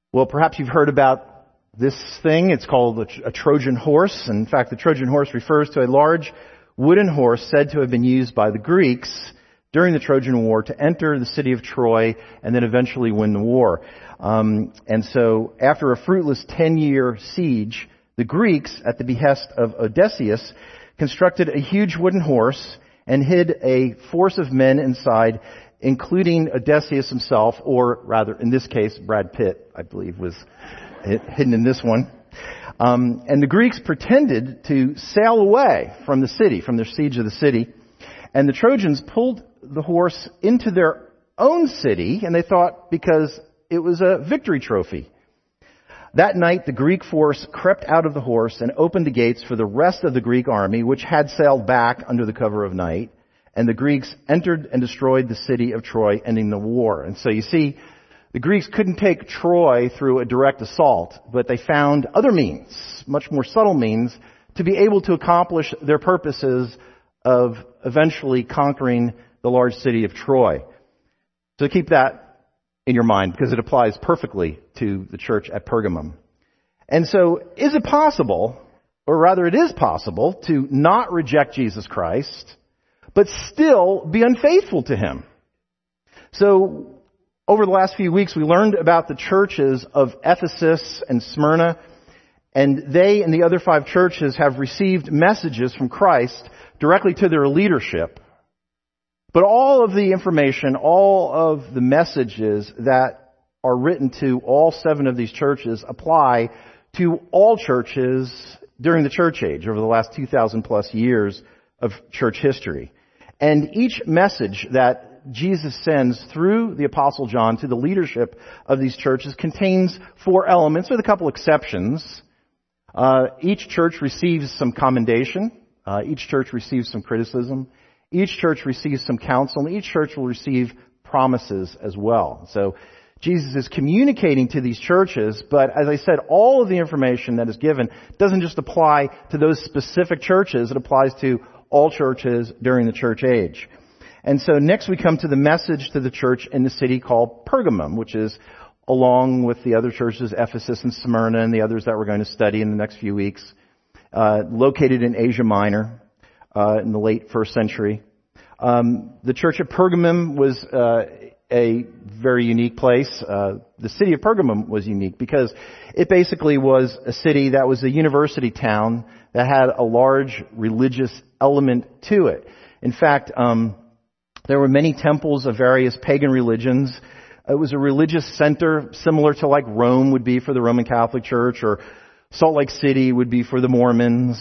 Well, perhaps you've heard about this thing. It's called a Trojan horse. In fact, the Trojan horse refers to a large wooden horse said to have been used by the Greeks during the Trojan War to enter the city of Troy and then eventually win the war. And so after a fruitless 10-year siege, the Greeks, at the behest of Odysseus, constructed a huge wooden horse and hid a force of men inside, including Odysseus himself, or rather, in this case, Brad Pitt, I believe, was hidden in this one. And the Greeks pretended to sail away from the city, from their siege of the city. And the Trojans pulled the horse into their own city, and they thought because it was a victory trophy. That night, the Greek force crept out of the horse and opened the gates for the rest of the Greek army, which had sailed back under the cover of night. And the Greeks entered and destroyed the city of Troy, ending the war. And so you see, the Greeks couldn't take Troy through a direct assault, but they found other means, much more subtle means, to be able to accomplish their purposes of eventually conquering the large city of Troy. So keep that in your mind, because it applies perfectly to the church at Pergamum. And so, is it possible, or rather it is possible, to not reject Jesus Christ, but still be unfaithful to Him? So, over the last few weeks, we learned about the churches of Ephesus and Smyrna, and they and the other 5 churches have received messages from Christ directly to their leadership. But all of the information, all of the messages that are written to all 7 of these churches apply to all churches during the church age over the last 2,000 plus years of church history. And each message that Jesus sends through the Apostle John to the leadership of these churches contains 4 elements, with a couple exceptions. Each church receives some commendation. Each church receives some criticism. Each church receives some counsel. And each church will receive promises as well. So Jesus is communicating to these churches, but as I said, all of the information that is given doesn't just apply to those specific churches. It applies to all churches during the church age. And so next we come to the message to the church in the city called Pergamum, which is along with the other churches, Ephesus and Smyrna and the others that we're going to study in the next few weeks, located in Asia Minor in the late 1st century. The church at Pergamum was a very unique place. The city of Pergamum was unique because it basically was a city that was a university town that had a large religious element to it. In fact, there were many temples of various pagan religions. It was a religious center similar to like Rome would be for the Roman Catholic Church, or Salt Lake City would be for the Mormons,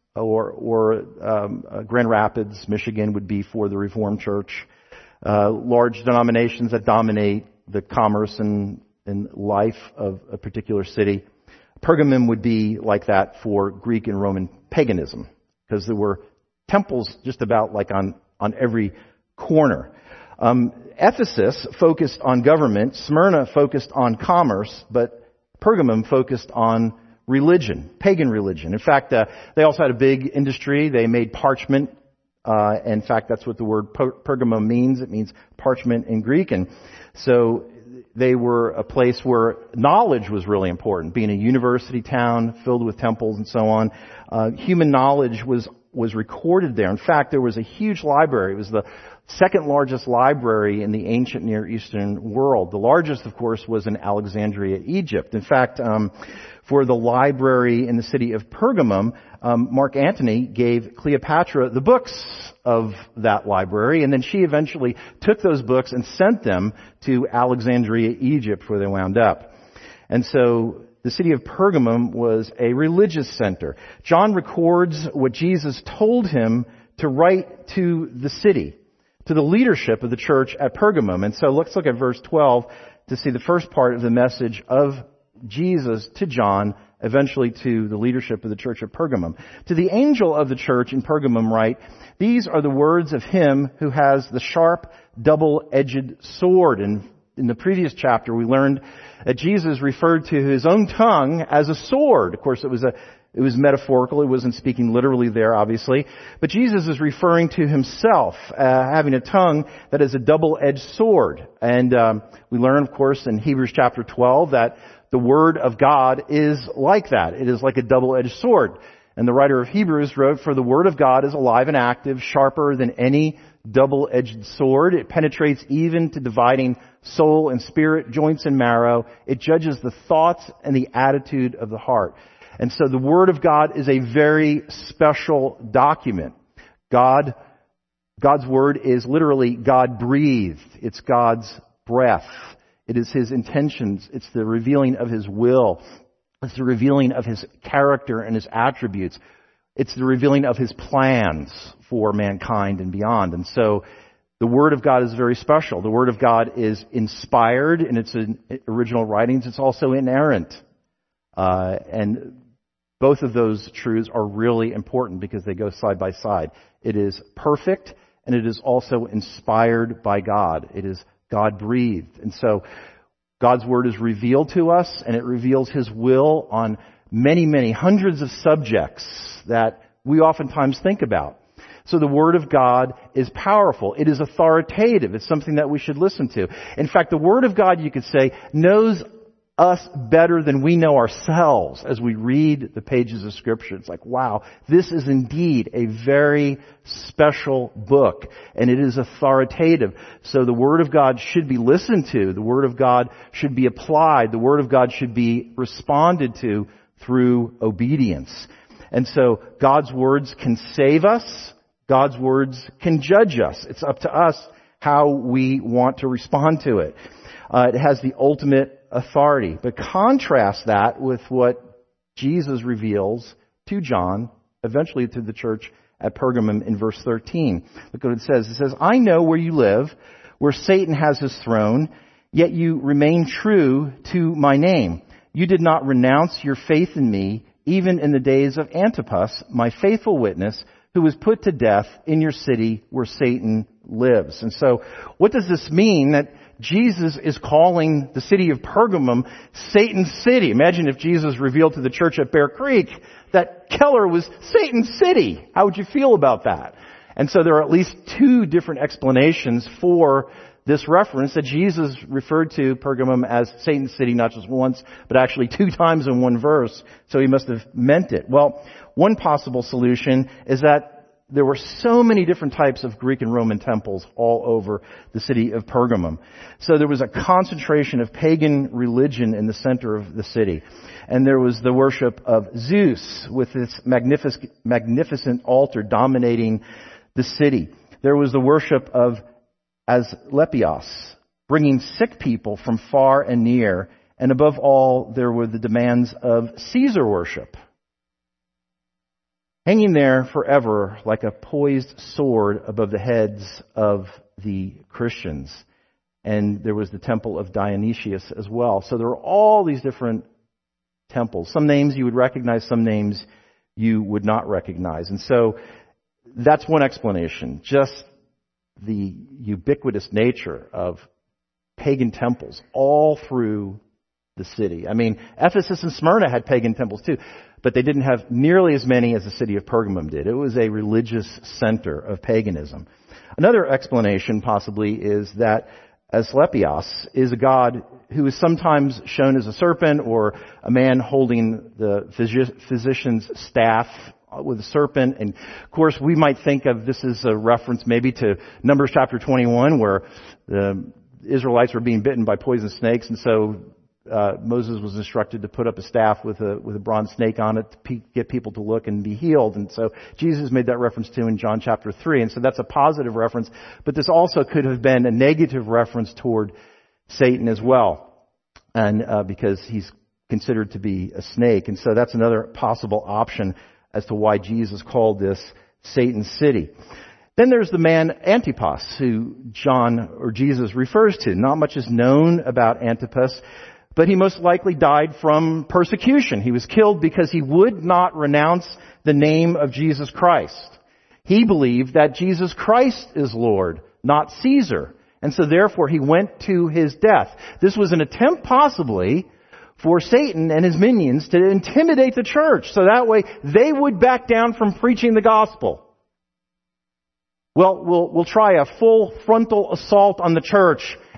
or Grand Rapids, Michigan would be for the Reformed Church. Large denominations that dominate the commerce and life of a particular city. Pergamum would be like that for Greek and Roman paganism, because there were temples just about like on every corner. Ephesus focused on government, Smyrna focused on commerce, but Pergamum focused on religion, pagan religion. In fact, they also had a big industry. They made parchment. In fact, that's what the word Pergamum means. It means parchment in Greek. And so they were a place where knowledge was really important. Being a university town filled with temples and so on, human knowledge was recorded there. In fact, there was a huge library. It was the second largest library in the ancient Near Eastern world. The largest, of course, was in Alexandria, Egypt. In fact, for the library in the city of Pergamum, Mark Antony gave Cleopatra the books of that library, and then she eventually took those books and sent them to Alexandria, Egypt, where they wound up. And so the city of Pergamum was a religious center. John records what Jesus told him to write to the city, to the leadership of the church at Pergamum. And so let's look at verse 12 to see the first part of the message of Jesus to John, eventually to the leadership of the church at Pergamum. To the angel of the church in Pergamum write, "These are the words of him who has the sharp, double-edged sword." And in the previous chapter, we learned that Jesus referred to his own tongue as a sword. Of course, it was metaphorical. It wasn't speaking literally there, obviously. But Jesus is referring to himself having a tongue that is a double-edged sword. And we learn, of course, in Hebrews chapter 12 that the Word of God is like that. It is like a double-edged sword. And the writer of Hebrews wrote, "For the Word of God is alive and active, sharper than any double-edged sword. It penetrates even to dividing soul and spirit, joints and marrow. It judges the thoughts and the attitude of the heart." And so the Word of God is a very special document. God's Word is literally God-breathed. It's God's breath. It is His intentions. It's the revealing of His will. It's the revealing of His character and His attributes. It's the revealing of His plans for mankind and beyond. And so the Word of God is very special. The Word of God is inspired in its original writings. It's also inerrant. And both of those truths are really important because they go side by side. It is perfect and it is also inspired by God. It is God-breathed. And so God's Word is revealed to us, and it reveals His will on many, many hundreds of subjects that we oftentimes think about. So the Word of God is powerful. It is authoritative. It's something that we should listen to. In fact, the Word of God, you could say, knows us better than we know ourselves as we read the pages of Scripture. It's like, wow, this is indeed a very special book, and it is authoritative. So the Word of God should be listened to. The Word of God should be applied. The Word of God should be responded to through obedience. And so God's words can save us. God's words can judge us. It's up to us how we want to respond to it. It has the ultimate authority. But contrast that with what Jesus reveals to John, eventually to the church at Pergamum in verse 13. Look what it says. It says, "I know where you live, where Satan has his throne, yet you remain true to my name. You did not renounce your faith in me, even in the days of Antipas, my faithful witness, who was put to death in your city where Satan lives." And so, what does this mean? That Jesus is calling the city of Pergamum Satan's city. Imagine if Jesus revealed to the church at Bear Creek that Keller was Satan's city. How would you feel about that? And so there are at least two different explanations for this reference, that Jesus referred to Pergamum as Satan's city not just once, but actually 2 times in one verse. So He must have meant it. Well, one possible solution is that there were so many different types of Greek and Roman temples all over the city of Pergamum. So there was a concentration of pagan religion in the center of the city. And there was the worship of Zeus with its magnificent altar dominating the city. There was the worship of Asclepios, bringing sick people from far and near. And above all, there were the demands of Caesar worship, hanging there forever like a poised sword above the heads of the Christians. And there was the temple of Dionysius as well. So there were all these different temples. Some names you would recognize, some names you would not recognize. And so that's one explanation. Just the ubiquitous nature of pagan temples all through the city. I mean, Ephesus and Smyrna had pagan temples too, but they didn't have nearly as many as the city of Pergamum did. It was a religious center of paganism. Another explanation possibly is that Asclepios is a god who is sometimes shown as a serpent or a man holding the physician's staff with a serpent. And of course, we might think of this as a reference maybe to Numbers chapter 21, where the Israelites were being bitten by poisonous snakes, and so Moses was instructed to put up a staff with a bronze snake on it to get people to look and be healed. And so Jesus made that reference too in John chapter 3. And so that's a positive reference. But this also could have been a negative reference toward Satan as well. And because he's considered to be a snake. And so that's another possible option as to why Jesus called this Satan's city. Then there's the man Antipas, who John or Jesus refers to. Not much is known about Antipas, but he most likely died from persecution. He was killed because he would not renounce the name of Jesus Christ. He believed that Jesus Christ is Lord, not Caesar. And so therefore he went to his death. This was an attempt possibly for Satan and his minions to intimidate the church, so that way they would back down from preaching the gospel. Well, we'll try a full frontal assault on the church,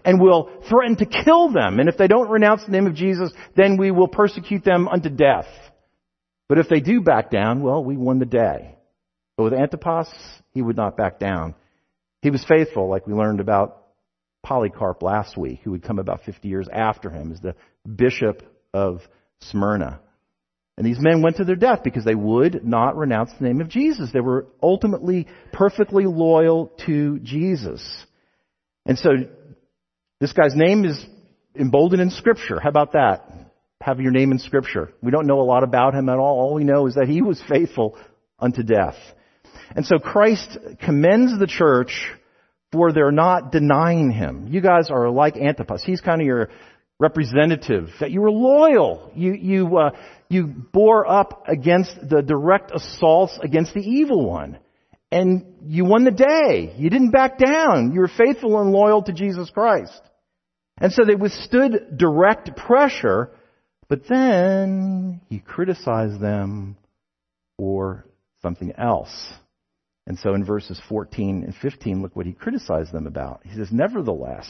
and will threaten to kill them. And if they don't renounce the name of Jesus, then we will persecute them unto death. But if they do back down, well, we won the day. But with Antipas, he would not back down. He was faithful, like we learned about Polycarp last week, who would come about 50 years after him as the bishop of Smyrna. And these men went to their death because they would not renounce the name of Jesus. They were ultimately perfectly loyal to Jesus. And so this guy's name is emboldened in Scripture. How about that? Have your name in Scripture. We don't know a lot about him at all. All we know is that he was faithful unto death. And so Christ commends the church for their not denying him. You guys are like Antipas. He's kind of your representative, that you were loyal. You bore up against the direct assaults against the evil one. And you won the day. You didn't back down. You were faithful and loyal to Jesus Christ. And so they withstood direct pressure, but then he criticized them for something else. And so in verses 14 and 15, look what he criticized them about. He says, "Nevertheless,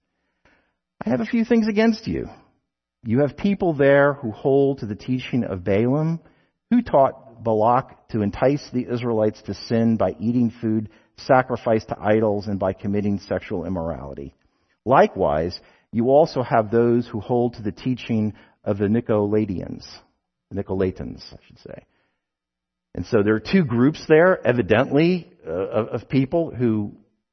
I have a few things against you. You have people there who hold to the teaching of Balaam, who taught Balak to entice the Israelites to sin by eating food sacrificed to idols and by committing sexual immorality. Likewise, you also have those who hold to the teaching of the Nicolaitans, I should say." And so there are two groups there, evidently, of people who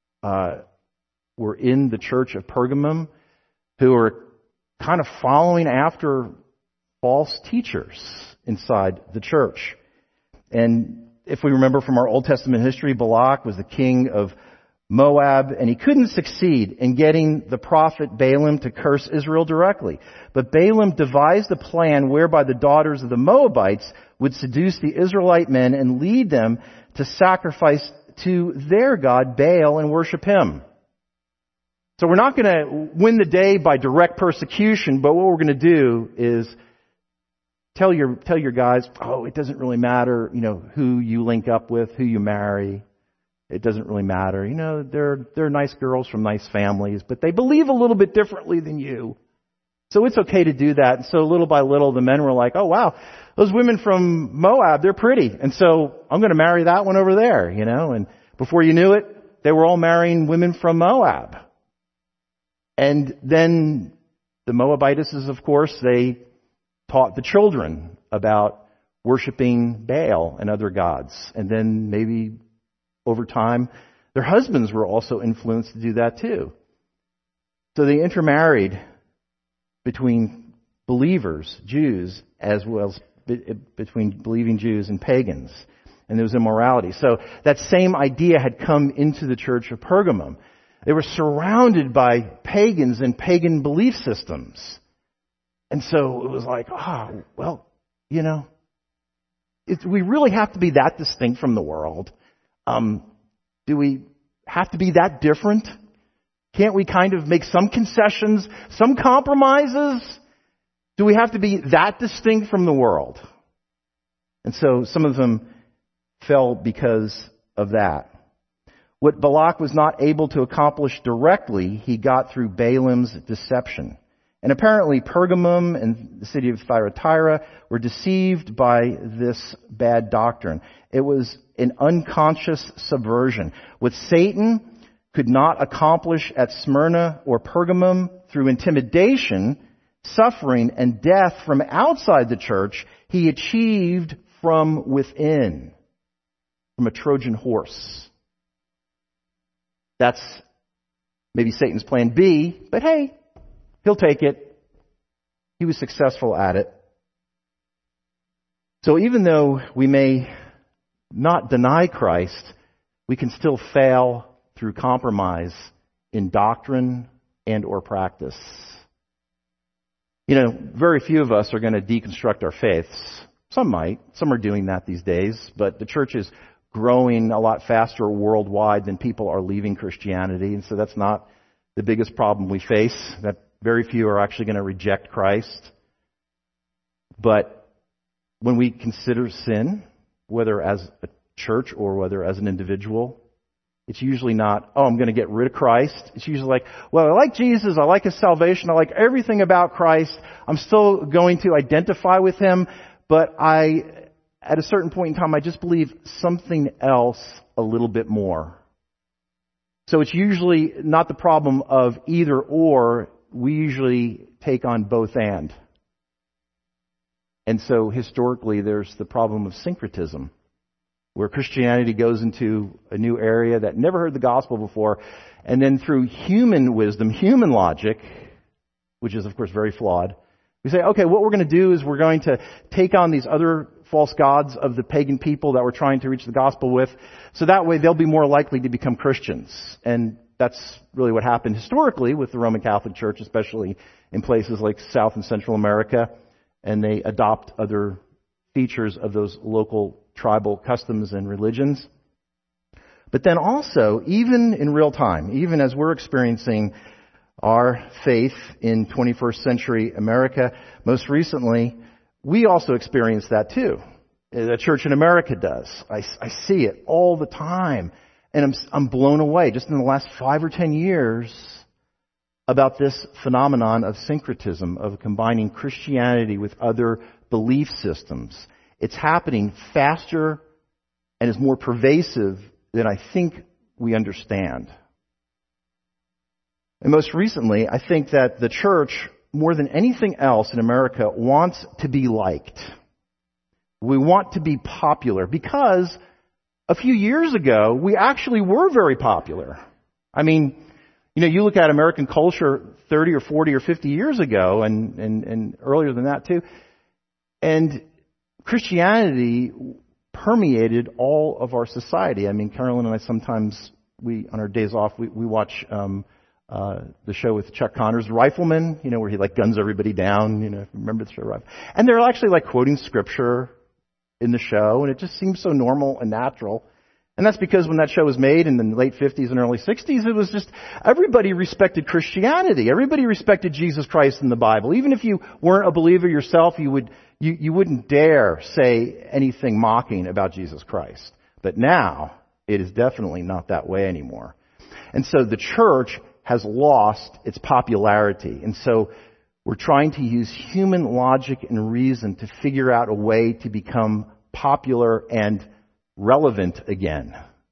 were in the church of Pergamum, who are kind of following after false teachers inside the church. And if we remember from our Old Testament history, Balak was the king of Moab, and he couldn't succeed in getting the prophet Balaam to curse Israel directly. But Balaam devised a plan whereby the daughters of the Moabites would seduce the Israelite men and lead them to sacrifice to their god Baal and worship him. So we're not going to win the day by direct persecution, but what we're going to do is tell your guys, it doesn't really matter, who you link up with, who you marry. It doesn't really matter. They're nice girls from nice families, but they believe a little bit differently than you. So it's okay to do that. And so little by little, the men were like, "Oh wow, those women from Moab, they're pretty. And so I'm going to marry that one over there, And before you knew it, they were all marrying women from Moab. And then the Moabitesses, of course, they taught the children about worshiping Baal and other gods. And then maybe over time, their husbands were also influenced to do that too. So they intermarried between believers, Jews, as well as between believing Jews and pagans. And there was immorality. So that same idea had come into the church of Pergamum. They were surrounded by pagans and pagan belief systems. And so it was like, we really have to be that distinct from the world. Do we have to be that different? Can't we kind of make some concessions, some compromises? Do we have to be that distinct from the world? And so some of them fell because of that. What Balak was not able to accomplish directly, he got through Balaam's deception. And apparently Pergamum and the city of Thyatira were deceived by this bad doctrine. It was an unconscious subversion. What Satan could not accomplish at Smyrna or Pergamum through intimidation, suffering, and death from outside the church, he achieved from within, from a Trojan horse. That's maybe Satan's plan B, but hey, he'll take it. He was successful at it. So even though we may not deny Christ, we can still fail through compromise in doctrine and or practice. Very few of us are going to deconstruct our faiths. Some might. Some are doing that these days, but the church is growing a lot faster worldwide than people are leaving Christianity, and so that's not the biggest problem we face, that very few are actually going to reject Christ. But when we consider sin, whether as a church or whether as an individual, It's usually not, oh, I'm going to get rid of Christ. It's usually like, well, I like Jesus. I like His salvation. I like everything about Christ. I'm still going to identify with Him. But at a certain point in time, I just believe something else a little bit more. So it's usually not the problem of either or. We usually take on both and. And so historically, there's the problem of syncretism, where Christianity goes into a new area that never heard the gospel before, and then through human wisdom, human logic, which is of course very flawed, we say, okay, what we're going to do is we're going to take on these other false gods of the pagan people that we're trying to reach the gospel with, so that way they'll be more likely to become Christians. And that's really what happened historically with the Roman Catholic Church, especially in places like South and Central America, and they adopt other features of those local tribal customs and religions. But then also, even in real time, even as we're experiencing our faith in 21st century America, most recently, we also experience that too. The church in America does. I see it all the time. And I'm blown away just in the last 5 or 10 years about this phenomenon of syncretism, of combining Christianity with other belief systems. It's happening faster and is more pervasive than I think we understand. And most recently, I think that the church, more than anything else in America, wants to be liked. We want to be popular because a few years ago, we actually were very popular. I mean, you look at American culture 30 or 40 or 50 years ago and earlier than that too, and Christianity permeated all of our society. I mean, Carolyn and I sometimes, on our days off, we watch the show with Chuck Connors, Rifleman, where he guns everybody down, remember the show, Rifleman? And they're actually quoting scripture in the show, and it just seems so normal and natural. And that's because when that show was made in the late 50s and early 60s, it was just, everybody respected Christianity. Everybody respected Jesus Christ in the Bible. Even if you weren't a believer yourself, you wouldn't dare say anything mocking about Jesus Christ. But now, it is definitely not that way anymore. And so the church has lost its popularity. And so we're trying to use human logic and reason to figure out a way to become popular and relevant again.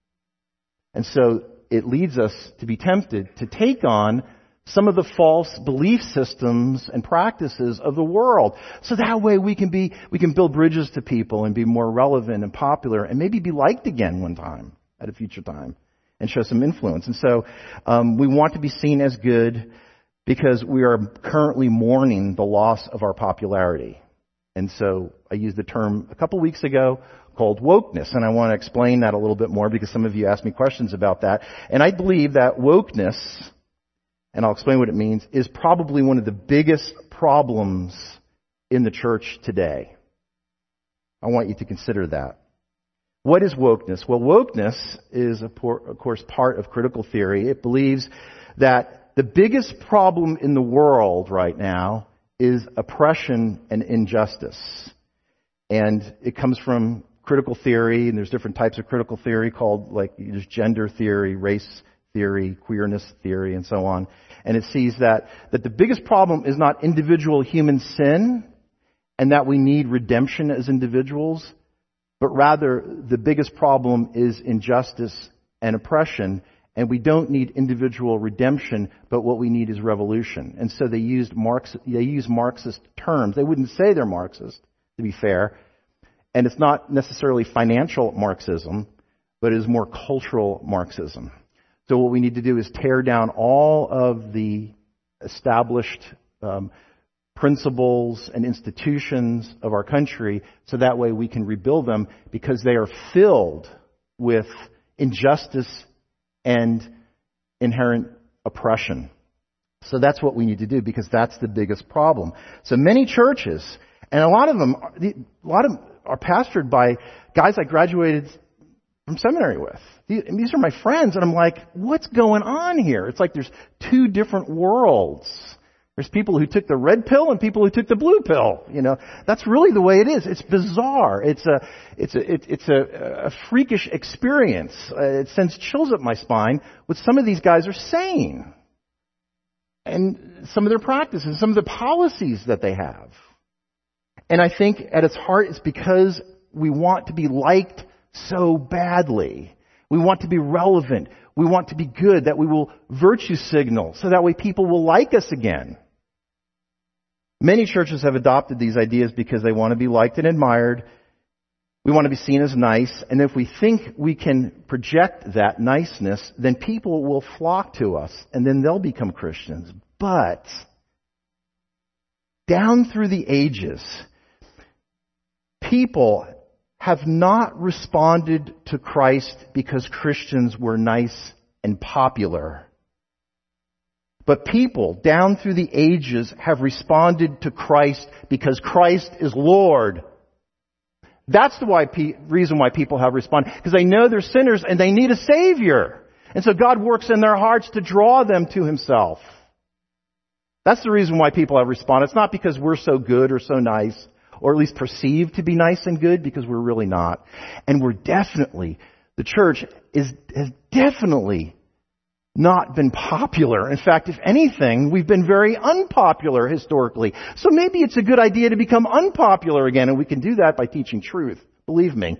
And so it leads us to be tempted to take on some of the false belief systems and practices of the world. So that way we can build bridges to people and be more relevant and popular and maybe be liked again one time at a future time and show some influence. And so we want to be seen as good because we are currently mourning the loss of our popularity. And so I used the term a couple weeks ago called wokeness, and I want to explain that a little bit more because some of you asked me questions about that. And I believe that wokeness, and I'll explain what it means, is probably one of the biggest problems in the church today. I want you to consider that. What is wokeness? Well, wokeness is, of course, part of critical theory. It believes that the biggest problem in the world right now is oppression and injustice. And it comes from critical theory, and there's different types of critical theory called, there's gender theory, race theory, queerness theory, and so on. And it sees that the biggest problem is not individual human sin, and that we need redemption as individuals, but rather the biggest problem is injustice and oppression. And we don't need individual redemption, but what we need is revolution. And so they use Marxist terms. They wouldn't say they're Marxist, to be fair. And it's not necessarily financial Marxism, but it is more cultural Marxism. So what we need to do is tear down all of the established principles and institutions of our country so that way we can rebuild them because they are filled with injustice and inherent oppression. So that's what we need to do because that's the biggest problem. So many churches, and a lot of them are pastored by guys I graduated from seminary with. These are my friends, and I'm like, what's going on here? It's like there's two different worlds. There's people who took the red pill and people who took the blue pill. That's really the way it is. It's bizarre. It's a freakish experience. It sends chills up my spine what some of these guys are saying. And some of their practices, some of the policies that they have. And I think at its heart it's because we want to be liked so badly. We want to be relevant. We want to be good, that we will virtue signal so that way people will like us again. Many churches have adopted these ideas because they want to be liked and admired. We want to be seen as nice. And if we think we can project that niceness, then people will flock to us and then they'll become Christians. But down through the ages, people have not responded to Christ because Christians were nice and popular. But people down through the ages have responded to Christ because Christ is Lord. That's the reason why people have responded. Because they know they're sinners and they need a Savior. And so God works in their hearts to draw them to Himself. That's the reason why people have responded. It's not because we're so good or so nice, or at least perceived to be nice and good, because we're really not. And the church has definitely not been popular. In fact, if anything, we've been very unpopular historically. So maybe it's a good idea to become unpopular again, and we can do that by teaching truth. Believe me.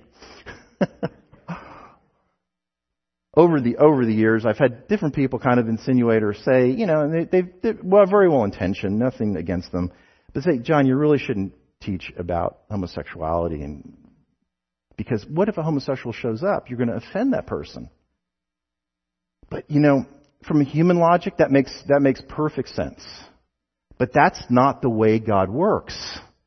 Over the years, I've had different people kind of insinuate or say, and they're very well intentioned, nothing against them, but say, John, you really shouldn't teach about homosexuality, and because what if a homosexual shows up? You're going to offend that person. But from a human logic, that makes perfect sense. But that's not the way God works.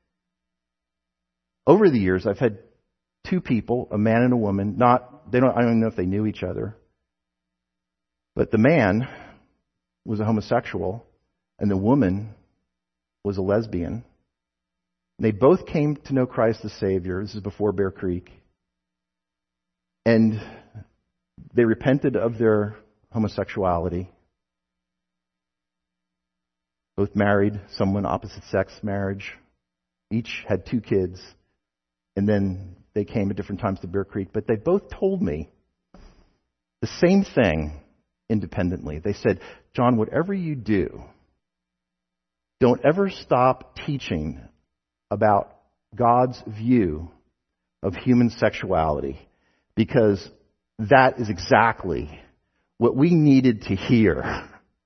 Over the years, I've had two people, a man and a woman. I don't even know if they knew each other. But the man was a homosexual, and the woman was a lesbian. They both came to know Christ as Savior. This is before Bear Creek. And they repented of their homosexuality. Both married someone opposite sex marriage. Each had 2 kids. And then they came at different times to Bear Creek. But they both told me the same thing independently. They said, John, whatever you do, don't ever stop teaching about God's view of human sexuality, because that is exactly what we needed to hear.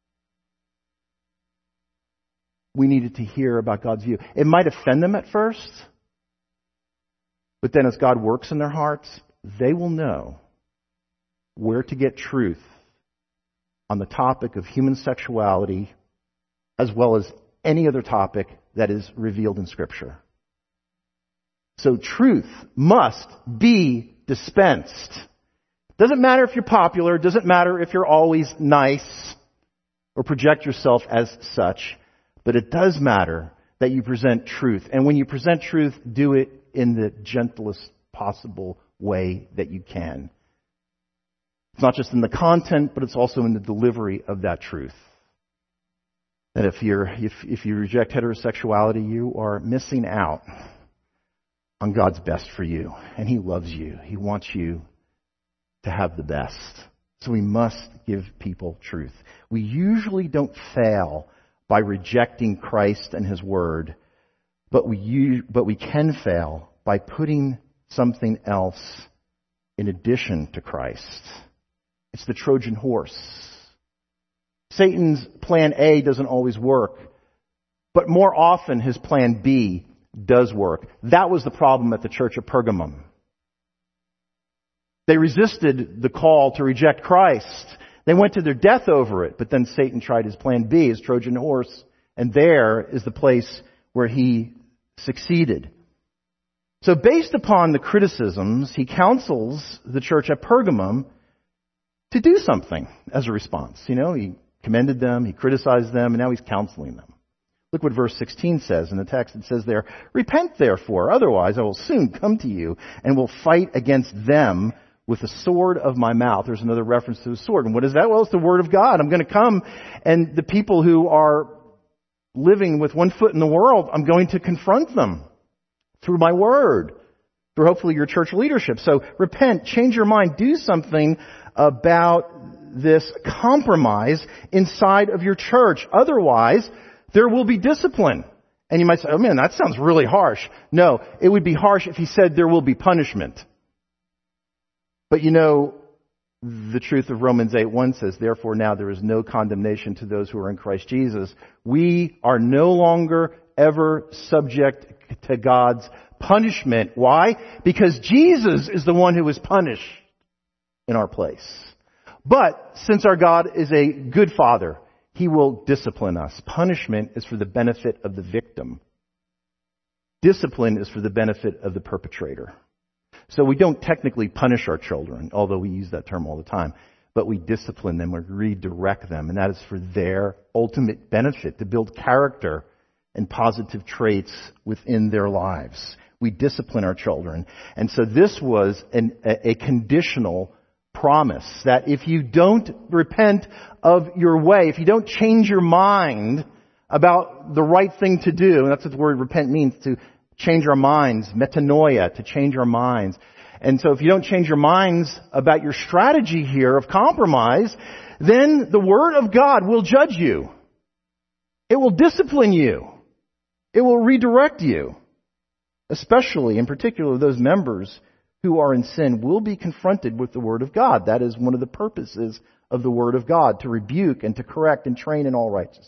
We needed to hear about God's view. It might offend them at first, but then as God works in their hearts, they will know where to get truth on the topic of human sexuality, as well as any other topic that is revealed in Scripture. So truth must be dispensed. Doesn't matter if you're popular, doesn't matter if you're always nice or project yourself as such, but it does matter that you present truth. And when you present truth, do it in the gentlest possible way that you can. It's not just in the content, but it's also in the delivery of that truth. That if you reject heterosexuality, you are missing out on God's best for you. And He loves you. He wants you to have the best. So we must give people truth. We usually don't fail by rejecting Christ and His Word, but we can fail by putting something else in addition to Christ. It's the Trojan horse. Satan's plan A doesn't always work, but more often his plan B does work. That was the problem at the church of Pergamum. They resisted the call to reject Christ. They went to their death over it, but then Satan tried his plan B, his Trojan horse, and there is the place where he succeeded. So based upon the criticisms, he counsels the church at Pergamum to do something as a response. He commended them, he criticized them, and now he's counseling them. Look what verse 16 says in the text. It says there, "Repent therefore, otherwise I will soon come to you and will fight against them with the sword of my mouth." There's another reference to the sword. And what is that? Well, it's the word of God. I'm going to come, and the people who are living with one foot in the world, I'm going to confront them through my word, through hopefully your church leadership. So repent, change your mind, do something about this compromise inside of your church. Otherwise, there will be discipline. And you might say, oh man, that sounds really harsh. No, it would be harsh if he said there will be punishment. But you know, the truth of Romans 8:1 says, therefore now there is no condemnation to those who are in Christ Jesus. We are no longer ever subject to God's punishment. Why? Because Jesus is the one who was punished in our place. But since our God is a good Father, He will discipline us. Punishment is for the benefit of the victim. Discipline is for the benefit of the perpetrator. So we don't technically punish our children, although we use that term all the time, but we discipline them, we redirect them, and that is for their ultimate benefit, to build character and positive traits within their lives. We discipline our children. And so this was a conditional promise that if you don't repent of your way, if you don't change your mind about the right thing to do, and that's what the word repent means, to change our minds, metanoia, to change our minds. And so if you don't change your minds about your strategy here of compromise, then the Word of God will judge you. It will discipline you. It will redirect you. Especially, in particular, those members who are in sin will be confronted with the Word of God. That is one of the purposes of the Word of God, to rebuke and to correct and train in all righteousness.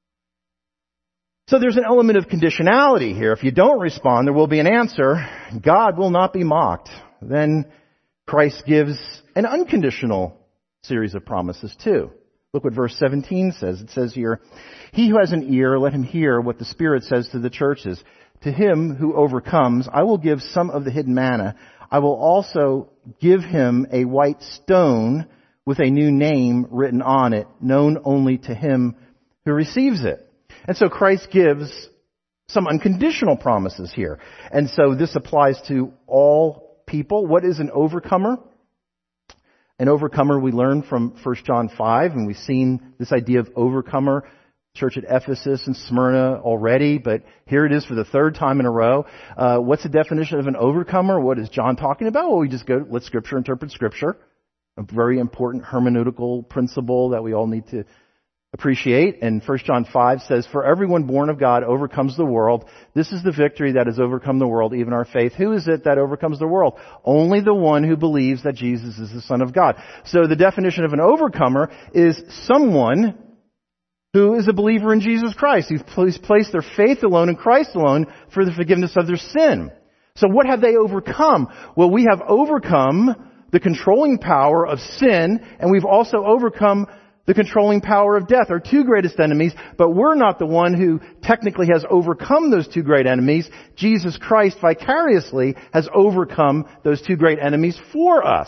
So there's an element of conditionality here. If you don't respond, there will be an answer. God will not be mocked. Then Christ gives an unconditional series of promises too. Look what verse 17 says. It says here, he who has an ear, let him hear what the Spirit says to the churches. To him who overcomes, I will give some of the hidden manna. I will also give him a white stone with a new name written on it, known only to him who receives it. And so Christ gives some unconditional promises here. And so this applies to all people. What is an overcomer? An overcomer we learn from 1 John 5, and we've seen this idea of overcomer, church at Ephesus and Smyrna already, but here it is for the third time in a row. What's the definition of an overcomer? What is John talking about? Well, we just go, let Scripture interpret Scripture. A very important hermeneutical principle that we all need to appreciate. And 1 John 5 says, for everyone born of God overcomes the world. This is the victory that has overcome the world, even our faith. Who is it that overcomes the world? Only the one who believes that Jesus is the Son of God. So the definition of an overcomer is someone who is a believer in Jesus Christ, who's placed their faith alone in Christ alone for the forgiveness of their sin. So what have they overcome? Well, we have overcome the controlling power of sin, and we've also overcome the controlling power of death, our two greatest enemies, but we're not the one who technically has overcome those two great enemies. Jesus Christ vicariously has overcome those two great enemies for us.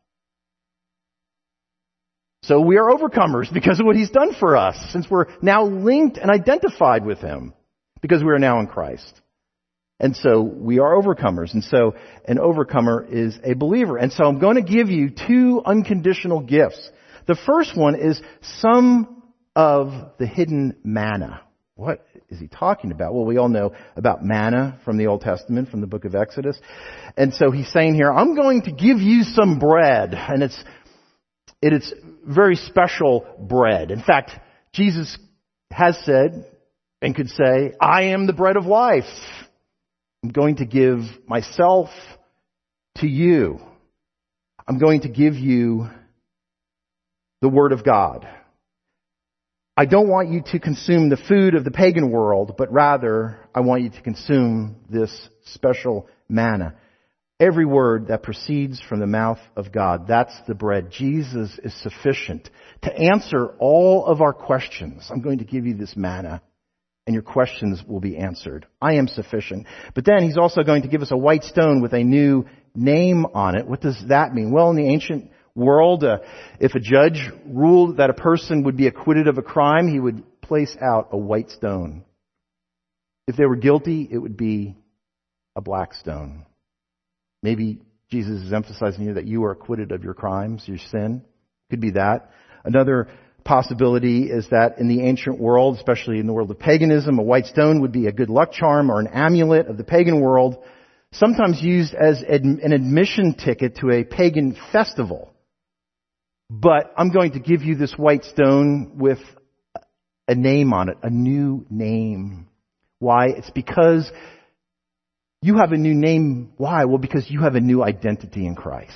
So we are overcomers because of what He's done for us, since we're now linked and identified with Him, because we are now in Christ. And so we are overcomers. And so an overcomer is a believer. And so I'm going to give you two unconditional gifts. The first one is some of the hidden manna. What is he talking about? Well, we all know about manna from the Old Testament, from the book of Exodus. And so he's saying here, I'm going to give you some bread. And it's very special bread. In fact, Jesus has said and could say, I am the bread of life. I'm going to give myself to you. I'm going to give you the Word of God. I don't want you to consume the food of the pagan world, but rather I want you to consume this special manna. Every word that proceeds from the mouth of God, that's the bread. Jesus is sufficient to answer all of our questions. I'm going to give you this manna, and your questions will be answered. I am sufficient. But then He's also going to give us a white stone with a new name on it. What does that mean? Well, in the ancient world, if a judge ruled that a person would be acquitted of a crime, he would place out a white stone. If they were guilty, it would be a black stone. Maybe Jesus is emphasizing here that you are acquitted of your crimes, your sin. Could be that. Another possibility is that in the ancient world, especially in the world of paganism, a white stone would be a good luck charm or an amulet of the pagan world, sometimes used as an admission ticket to a pagan festival. But I'm going to give you this white stone with a name on it, a new name. Why? It's because you have a new name. Why? Well, because you have a new identity in Christ.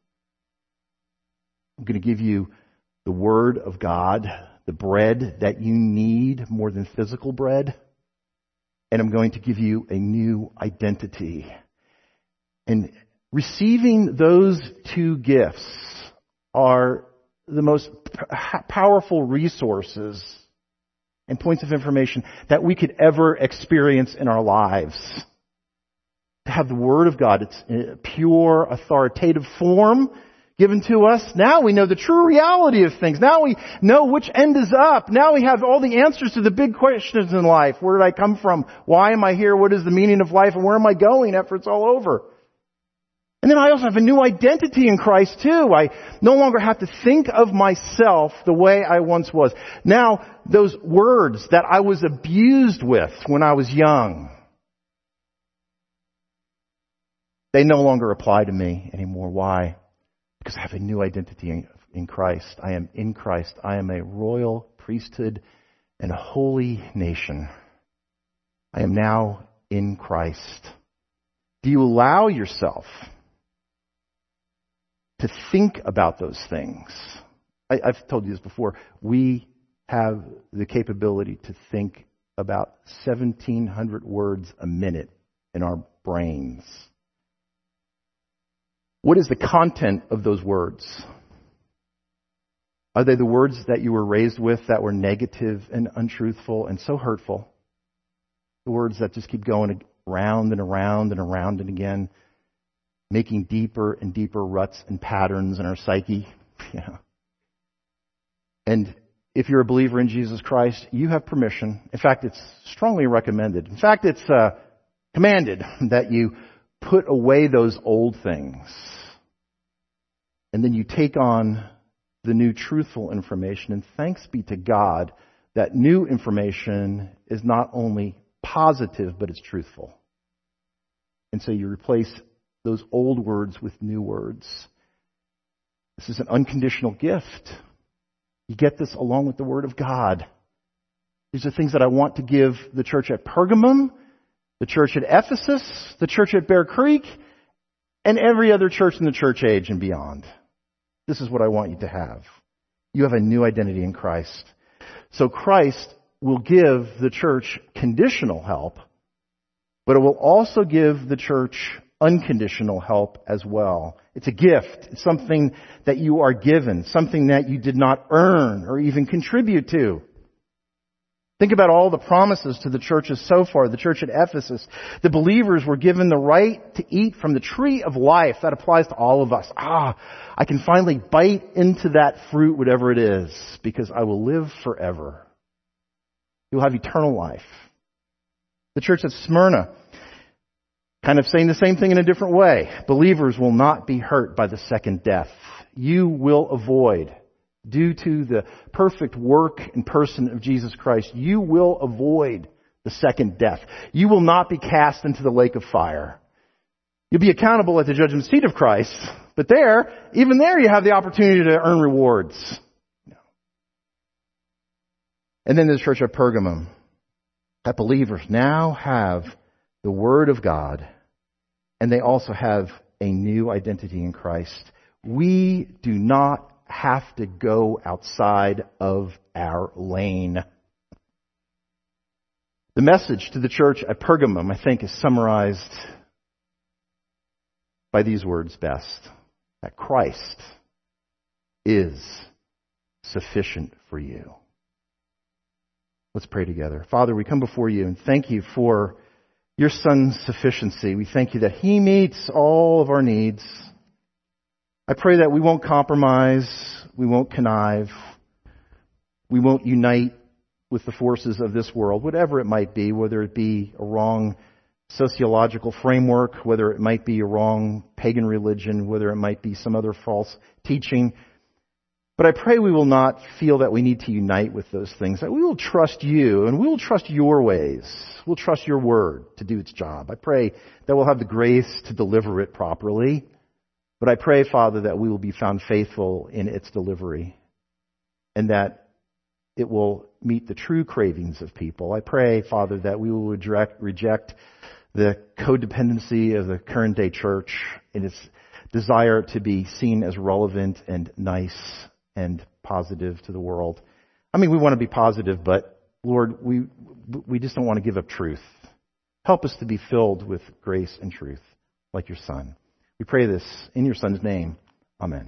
I'm going to give you the Word of God, the bread that you need more than physical bread. And I'm going to give you a new identity. And receiving those two gifts are the most powerful resources and points of information that we could ever experience in our lives. To have the Word of God, it's in a pure, authoritative form given to us. Now we know the true reality of things. Now we know which end is up. Now we have all the answers to the big questions in life. Where did I come from? Why am I here? What is the meaning of life? And where am I going after it's all over? And then I also have a new identity in Christ too. I no longer have to think of myself the way I once was. Now, those words that I was abused with when I was young, they no longer apply to me anymore. Why? Because I have a new identity in Christ. I am in Christ. I am a royal priesthood and a holy nation. I am now in Christ. Do you allow yourself to think about those things? I've told you this before. We have the capability to think about 1,700 words a minute in our brains. What is the content of those words? Are they the words that you were raised with that were negative and untruthful and so hurtful? The words that just keep going around and around and around and again, making deeper and deeper ruts and patterns in our psyche. Yeah. And if you're a believer in Jesus Christ, you have permission. In fact, it's strongly recommended. In fact, it's commanded that you put away those old things. And then you take on the new truthful information. And thanks be to God that new information is not only positive, but it's truthful. And so you replace those old words with new words. This is an unconditional gift. You get this along with the Word of God. These are things that I want to give the church at Pergamum, the church at Ephesus, the church at Bear Creek, and every other church in the church age and beyond. This is what I want you to have. You have a new identity in Christ. So Christ will give the church conditional help, but it will also give the church unconditional help as well. It's a gift. It's something that you are given, something that you did not earn or even contribute to. Think about all the promises to the churches so far. The church at Ephesus, the believers were given the right to eat from the tree of life. That applies to all of us. I can finally bite into that fruit, whatever it is, because I will live forever. You'll have eternal life. The church at Smyrna, kind of saying the same thing in a different way. Believers will not be hurt by the second death. You will avoid, due to the perfect work and person of Jesus Christ, you will avoid the second death. You will not be cast into the lake of fire. You'll be accountable at the judgment seat of Christ, but even there you have the opportunity to earn rewards. And then the church at Pergamum, that believers now have the Word of God, and they also have a new identity in Christ. We do not have to go outside of our lane. The message to the church at Pergamum, I think, is summarized by these words best. That Christ is sufficient for you. Let's pray together. Father, we come before you and thank you for your Son's sufficiency. We thank you that He meets all of our needs. I pray that we won't compromise, we won't connive, we won't unite with the forces of this world, whatever it might be, whether it be a wrong sociological framework, whether it might be a wrong pagan religion, whether it might be some other false teaching. But I pray we will not feel that we need to unite with those things, that we will trust you and we will trust your ways. We'll trust your word to do its job. I pray that we'll have the grace to deliver it properly. But I pray, Father, that we will be found faithful in its delivery and that it will meet the true cravings of people. I pray, Father, that we will reject the codependency of the current day church in its desire to be seen as relevant and nice and positive to the world. I mean, we want to be positive, but Lord, we just don't want to give up truth. Help us to be filled with grace and truth, like your Son. We pray this in your Son's name. Amen.